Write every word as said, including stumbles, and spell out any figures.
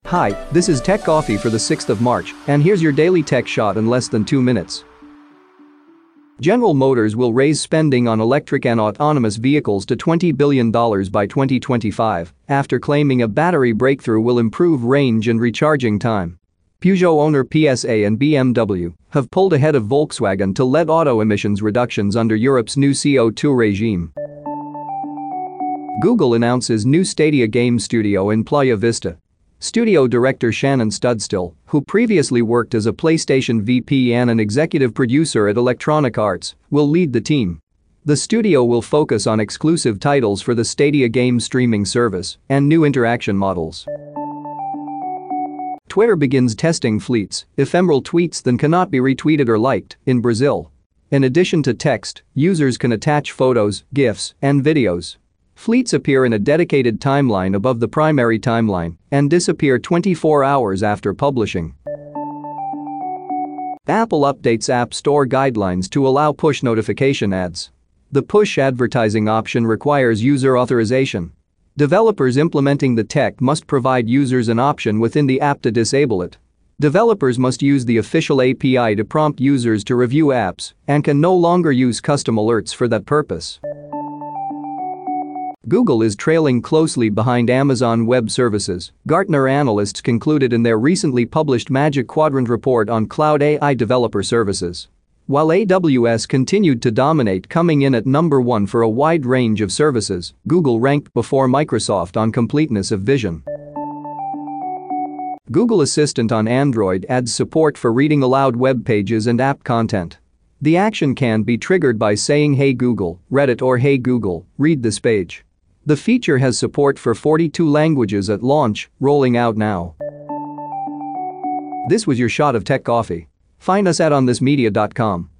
Hi, this is Tech Coffee for the sixth of March, and here's your daily tech shot in less than two minutes. General Motors will raise spending on electric and autonomous vehicles to twenty billion dollars by twenty twenty-five after claiming a battery breakthrough will improve range and recharging time. Peugeot owner P S A and B M W have pulled ahead of Volkswagen to lead auto emissions reductions under Europe's new C O two regime. Google announces new Stadia game studio in Playa Vista. Studio director Shannon Studstill, who previously worked as a PlayStation V P and an executive producer at Electronic Arts, will lead the team. The studio will focus on exclusive titles for the Stadia game streaming service and new interaction models. Twitter begins testing fleets, ephemeral tweets that cannot be retweeted or liked, in Brazil. In addition to text, users can attach photos, GIFs, and videos. Fleets appear in a dedicated timeline above the primary timeline and disappear twenty-four hours after publishing. Apple updates App Store guidelines to allow push notification ads. The push advertising option requires user authorization. Developers implementing the tech must provide users an option within the app to disable it. Developers must use the official A P I to prompt users to review apps and can no longer use custom alerts for that purpose. Google is trailing closely behind Amazon Web Services, Gartner analysts concluded in their recently published Magic Quadrant report on cloud A I developer services. While A W S continued to dominate, coming in at number one for a wide range of services, Google ranked before Microsoft on completeness of vision. Google Assistant on Android adds support for reading aloud web pages and app content. The action can be triggered by saying "Hey Google, Reddit" or "Hey Google, read this page." The feature has support for forty-two languages at launch, rolling out now. This was your shot of Tech Coffee. Find us at on this media dot com.